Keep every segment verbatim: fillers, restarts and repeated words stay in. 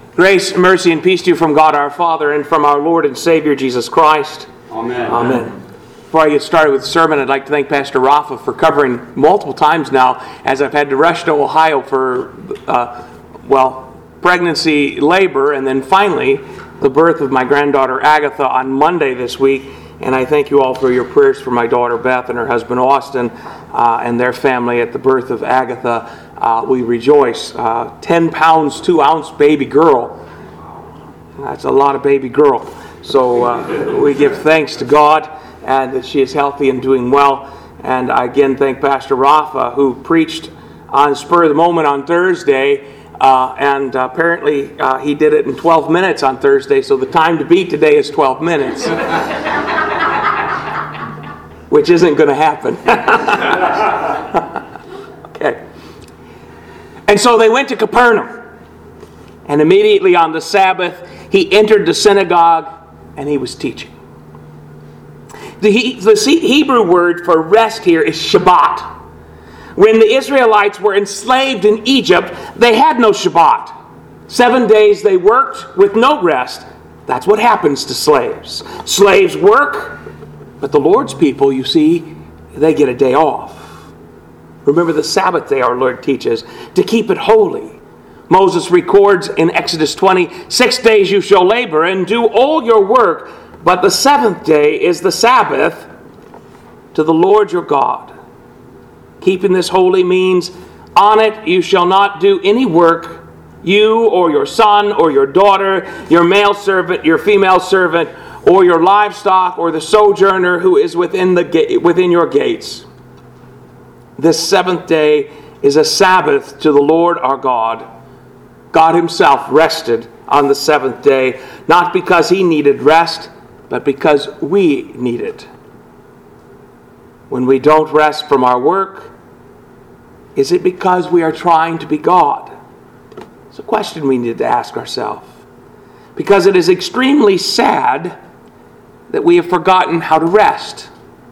Grace, mercy, and peace to you from God our Father and from our Lord and Savior Jesus Christ. Amen. Amen. Before I get started with the sermon, I'd like to thank Pastor Rafa for covering multiple times now as I've had to rush to Ohio for, uh, well, pregnancy, labor, and then finally the birth of my granddaughter Agatha on Monday this week. And I thank you all for your prayers for my daughter Beth and her husband Austin uh, and their family at the birth of Agatha. Uh, we rejoice. Uh, ten pounds, two ounce baby girl. That's a lot of baby girl. So uh, we give thanks to God and that she is healthy and doing well. And I again thank Pastor Rafa, who preached on spur of the moment on Thursday. Uh, and uh, apparently uh, he did it in twelve minutes on Thursday. So the time to beat today is twelve minutes. Which isn't going to happen. Okay. And so they went to Capernaum. And immediately on the Sabbath, he entered the synagogue and he was teaching. The, the Hebrew word for rest here is Shabbat. When the Israelites were enslaved in Egypt, they had no Shabbat. Seven days they worked with no rest. That's what happens to slaves. Slaves work, but the Lord's people, you see, they get a day off. Remember the Sabbath day, our Lord teaches, to keep it holy. Moses records in Exodus twenty, six days you shall labor and do all your work, but the seventh day is the Sabbath to the Lord your God. Keeping this holy means, on it you shall not do any work, you or your son or your daughter, your male servant, your female servant, or your livestock, or the sojourner who is within the ga- within your gates. This seventh day is a Sabbath to the Lord our God. God himself rested on the seventh day, not because he needed rest, but because we need it. When we don't rest from our work, is it because we are trying to be God? It's a question we need to ask ourselves. Because it is extremely sad that we have forgotten how to rest.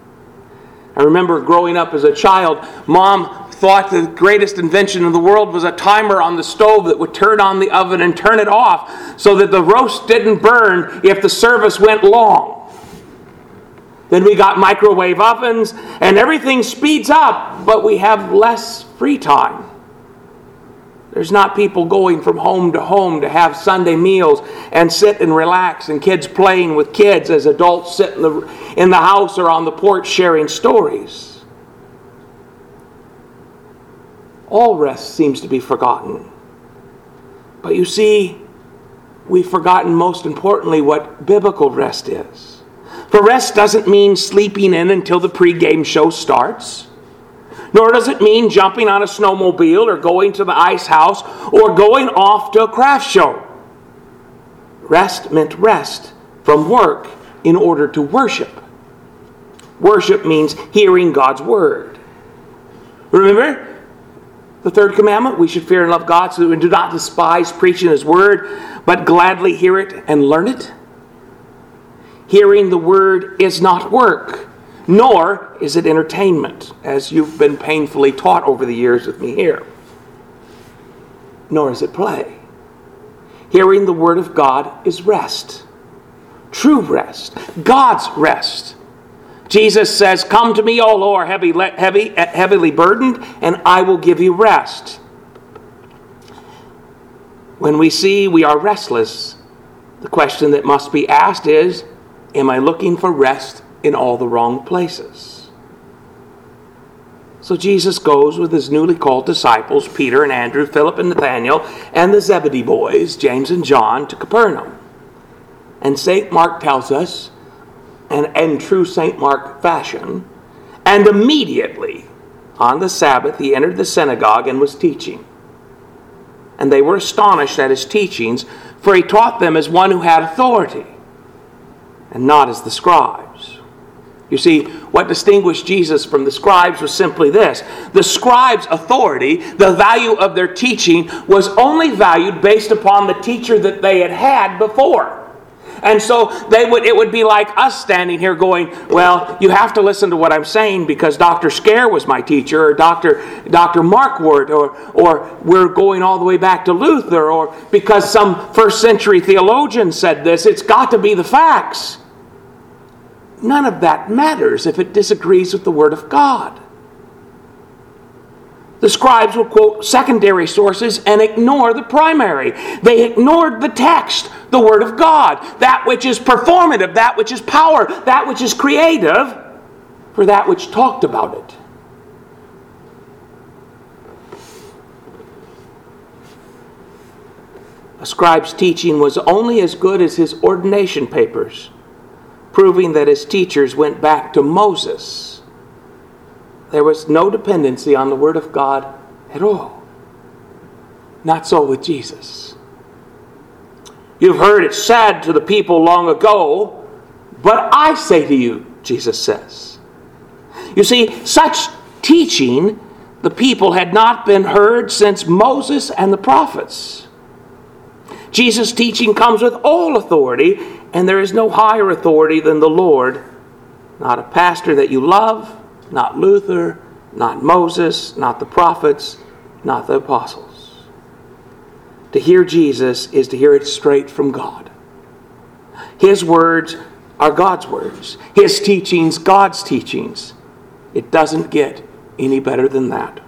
I remember growing up as a child, Mom thought the greatest invention in the world was a timer on the stove that would turn on the oven and turn it off so that the roast didn't burn if the service went long. Then we got microwave ovens and everything speeds up, but we have less free time. There's not people going from home to home to have Sunday meals and sit and relax, and kids playing with kids as adults sit in the, in the house or on the porch sharing stories. All rest seems to be forgotten. But you see, we've forgotten most importantly what biblical rest is. For rest doesn't mean sleeping in until the pregame show starts. Nor does it mean jumping on a snowmobile or going to the ice house or going off to a craft show. Rest meant rest from work in order to worship. Worship means hearing God's word. Remember the third commandment? We should fear and love God so that we do not despise preaching his word, but gladly hear it and learn it. Hearing the word is not work. Nor is it entertainment, as you've been painfully taught over the years with me here. Nor is it play. Hearing the word of God is rest. True rest. God's rest. Jesus says, "Come to me, all who are heavy, heavy, heavily burdened, and I will give you rest." When we see we are restless, the question that must be asked is, am I looking for rest in all the wrong places? So Jesus goes with his newly called disciples, Peter and Andrew, Philip and Nathanael, and the Zebedee boys, James and John, to Capernaum. And Saint Mark tells us, and in true Saint Mark fashion, and immediately on the Sabbath he entered the synagogue and was teaching. And they were astonished at his teachings, for he taught them as one who had authority, and not as the scribes. You see, what distinguished Jesus from the scribes was simply this. The scribes' authority, the value of their teaching, was only valued based upon the teacher that they had had before. And so they would it would be like us standing here going, well, you have to listen to what I'm saying because Doctor Scare was my teacher, or Doctor Doctor Markwart, or or we're going all the way back to Luther, or because some first century theologian said this. It's got to be the facts. None of that matters if it disagrees with the Word of God. The scribes will quote secondary sources and ignore the primary. They ignored the text, the Word of God, that which is performative, that which is power, that which is creative, for that which talked about it. A scribe's teaching was only as good as his ordination papers, proving that his teachers went back to Moses. There was no dependency on the Word of God at all. Not so with Jesus. You've heard it said to the people long ago, but I say to you, Jesus says. You see, such teaching the people had not been heard since Moses and the prophets. Jesus' teaching comes with all authority, and there is no higher authority than the Lord. Not a pastor that you love, not Luther, not Moses, not the prophets, not the apostles. To hear Jesus is to hear it straight from God. His words are God's words. His teachings, God's teachings. It doesn't get any better than that.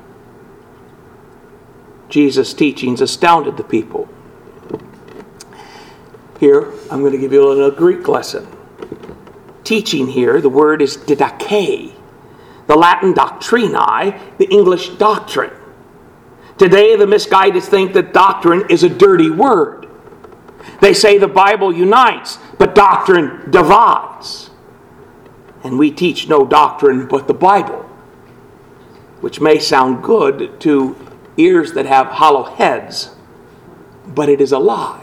Jesus' teachings astounded the people. Here, I'm going to give you a little Greek lesson. Teaching here, the word is didache. The Latin doctrinae, the English doctrine. Today, the misguided think that doctrine is a dirty word. They say the Bible unites, but doctrine divides. And we teach no doctrine but the Bible, which may sound good to ears that have hollow heads, but it is a lie.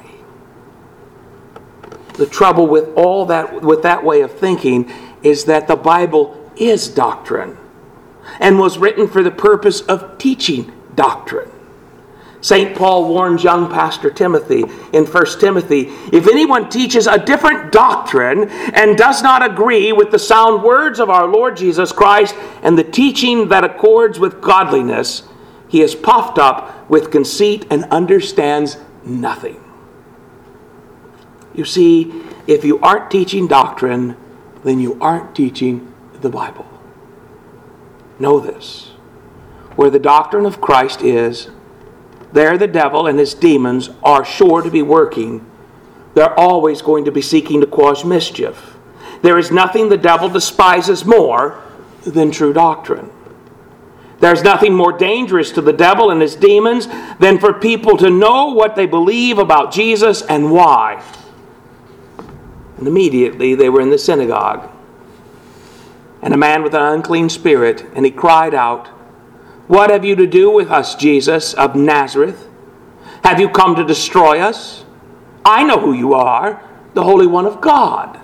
The trouble with all that, with that way of thinking is that the Bible is doctrine and was written for the purpose of teaching doctrine. Saint Paul warns young Pastor Timothy in First Timothy, if anyone teaches a different doctrine and does not agree with the sound words of our Lord Jesus Christ and the teaching that accords with godliness, he is puffed up with conceit and understands nothing. You see, if you aren't teaching doctrine, then you aren't teaching the Bible. Know this. Where the doctrine of Christ is, there the devil and his demons are sure to be working. They're always going to be seeking to cause mischief. There is nothing the devil despises more than true doctrine. There's nothing more dangerous to the devil and his demons than for people to know what they believe about Jesus and why. And immediately they were in the synagogue. And a man with an unclean spirit, and he cried out, "What have you to do with us, Jesus of Nazareth? Have you come to destroy us? I know who you are, the Holy One of God."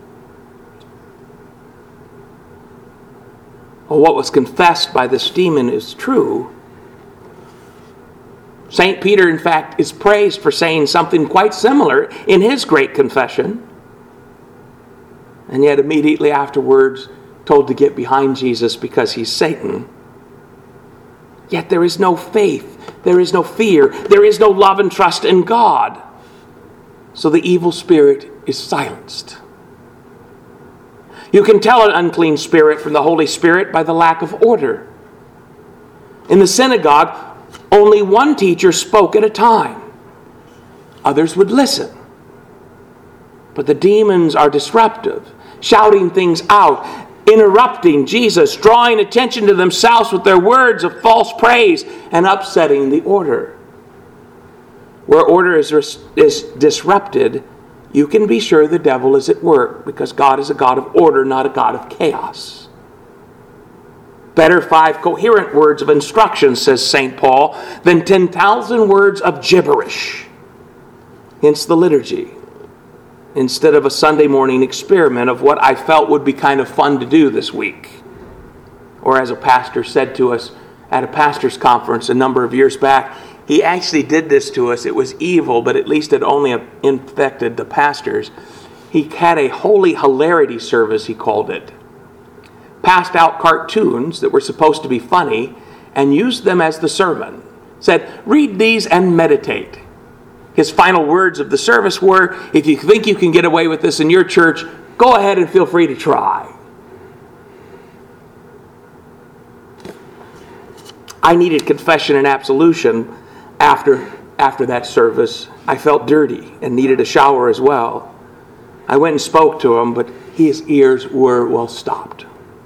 Well, what was confessed by this demon is true. Saint Peter, in fact, is praised for saying something quite similar in his great confession. And yet immediately afterwards, told to get behind Jesus because he's Satan. Yet there is no faith, there is no fear, there is no love and trust in God. So the evil spirit is silenced. You can tell an unclean spirit from the Holy Spirit by the lack of order. In the synagogue, only one teacher spoke at a time. Others would listen. But the demons are disruptive, shouting things out, interrupting Jesus, drawing attention to themselves with their words of false praise, and upsetting the order. Where order is, is disrupted, you can be sure the devil is at work, because God is a God of order, not a God of chaos. Better five coherent words of instruction, says Saint Paul, than ten thousand words of gibberish. Hence the liturgy. Instead of a Sunday morning experiment of what I felt would be kind of fun to do this week. Or as a pastor said to us at a pastor's conference a number of years back, he actually did this to us. It was evil, but at least it only infected the pastors. He had a holy hilarity service, he called it. Passed out cartoons that were supposed to be funny and used them as the sermon. Said, read these and meditate. His final words of the service were, if you think you can get away with this in your church, go ahead and feel free to try. I needed confession and absolution after, after that service. I felt dirty and needed a shower as well. I went and spoke to him, but his ears were, well, stopped.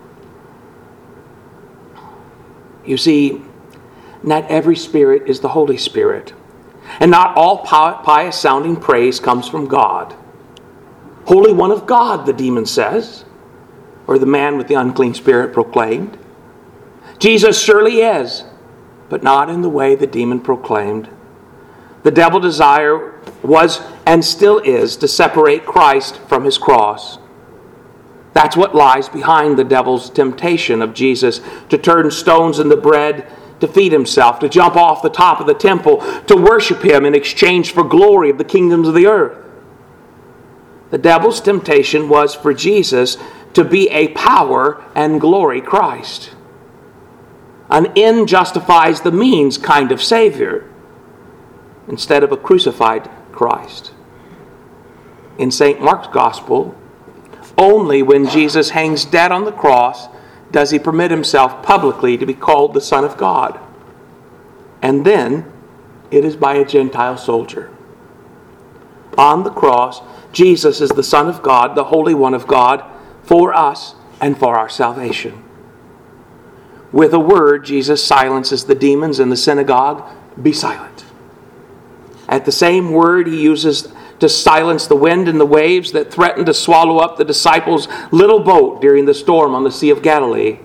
You see, not every spirit is the Holy Spirit. And not all pious sounding praise comes from God. Holy One of God, the demon says, or the man with the unclean spirit proclaimed. Jesus surely is, but not in the way the demon proclaimed. The devil's desire was and still is to separate Christ from his cross. That's what lies behind the devil's temptation of Jesus to turn stones into bread, to feed himself, to jump off the top of the temple, to worship him in exchange for glory of the kingdoms of the earth. The devil's temptation was for Jesus to be a power and glory Christ. An end justifies the means kind of Savior, instead of a crucified Christ. In Saint Mark's Gospel, only when Jesus hangs dead on the cross does he permit himself publicly to be called the Son of God. And then it is by a Gentile soldier. On the cross, Jesus is the Son of God, the Holy One of God, for us and for our salvation. With a word, Jesus silences the demons in the synagogue. Be silent. At the same word he uses to silence the wind and the waves that threatened to swallow up the disciples' little boat during the storm on the Sea of Galilee.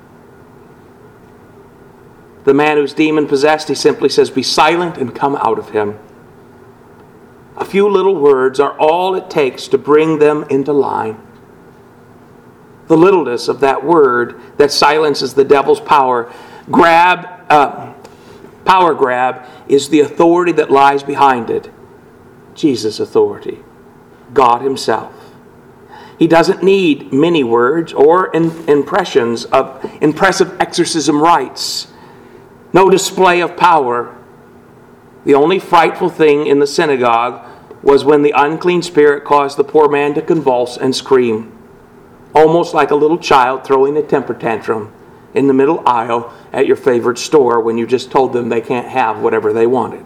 The man who's demon-possessed, he simply says, be silent and come out of him. A few little words are all it takes to bring them into line. The littleness of that word that silences the devil's power, grab, uh, power grab, is the authority that lies behind it. Jesus' authority, God himself. He doesn't need many words or in, impressions of impressive exorcism rites. No display of power. The only frightful thing in the synagogue was when the unclean spirit caused the poor man to convulse and scream, almost like a little child throwing a temper tantrum in the middle aisle at your favorite store when you just told them they can't have whatever they wanted.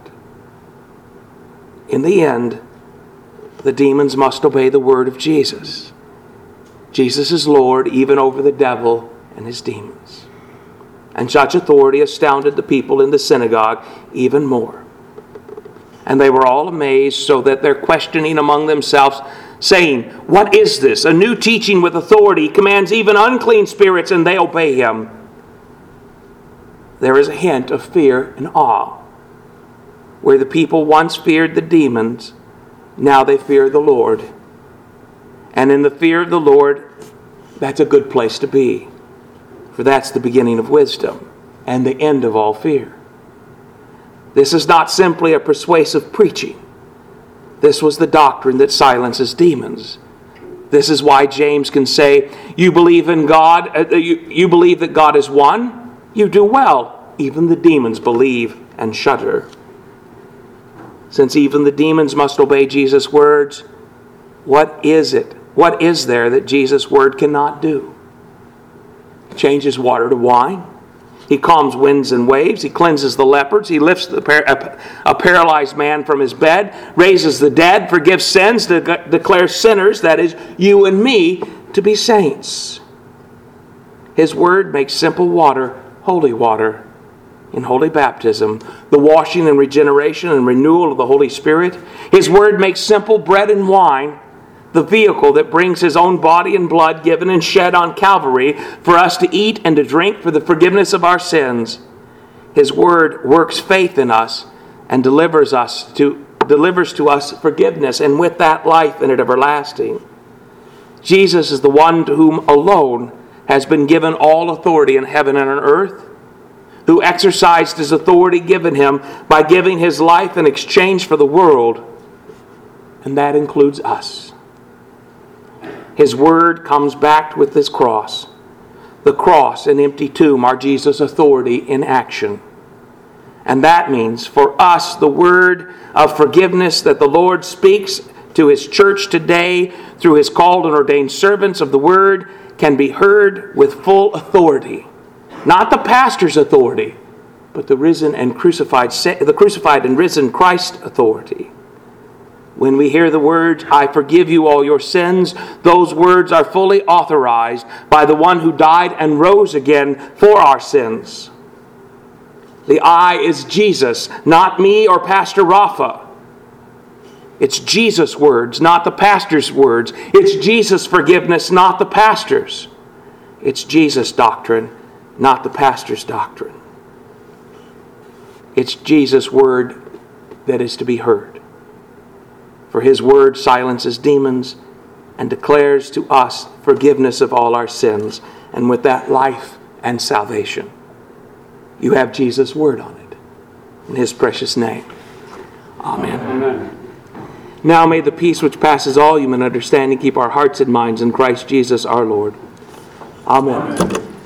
In the end, the demons must obey the word of Jesus. Jesus is Lord even over the devil and his demons. And such authority astounded the people in the synagogue even more. And they were all amazed, so that they're questioning among themselves, saying, what is this? A new teaching with authority commands even unclean spirits, and they obey him. There is a hint of fear and awe. Where the people once feared the demons, now they fear the Lord. And in the fear of the Lord, that's a good place to be. For that's the beginning of wisdom and the end of all fear. This is not simply a persuasive preaching. This was the doctrine that silences demons. This is why James can say, you believe in God, uh, you, you believe that God is one? You do well. Even the demons believe and shudder. Since even the demons must obey Jesus' words, what is it? What is there that Jesus' word cannot do? He changes water to wine. He calms winds and waves. He cleanses the lepers. He lifts the par- a paralyzed man from his bed, raises the dead, forgives sins, de- declares sinners, that is, you and me, to be saints. His word makes simple water holy water. In holy baptism, the washing and regeneration and renewal of the Holy Spirit. His word makes simple bread and wine, the vehicle that brings his own body and blood given and shed on Calvary for us to eat and to drink for the forgiveness of our sins. His word works faith in us and delivers us to delivers to us forgiveness, and with that life in it everlasting. Jesus is the one to whom alone has been given all authority in heaven and on earth, who exercised his authority given him by giving his life in exchange for the world. And that includes us. His word comes back with His cross. The cross and empty tomb are Jesus' authority in action. And that means for us the word of forgiveness that the Lord speaks to His church today through His called and ordained servants of the word can be heard with full authority. Not the pastor's authority, but the risen and crucified, the crucified and risen Christ's authority. When we hear the words, "I forgive you all your sins," those words are fully authorized by the one who died and rose again for our sins. The I is Jesus, not me or Pastor Rafa. It's Jesus' words, not the pastor's words. It's Jesus' forgiveness, not the pastor's. It's Jesus' doctrine, not the pastor's doctrine. It's Jesus' word that is to be heard. For His word silences demons and declares to us forgiveness of all our sins, and with that life and salvation. You have Jesus' word on it. In His precious name. Amen. Amen. Now may the peace which passes all human understanding keep our hearts and minds in Christ Jesus our Lord. Amen. Amen.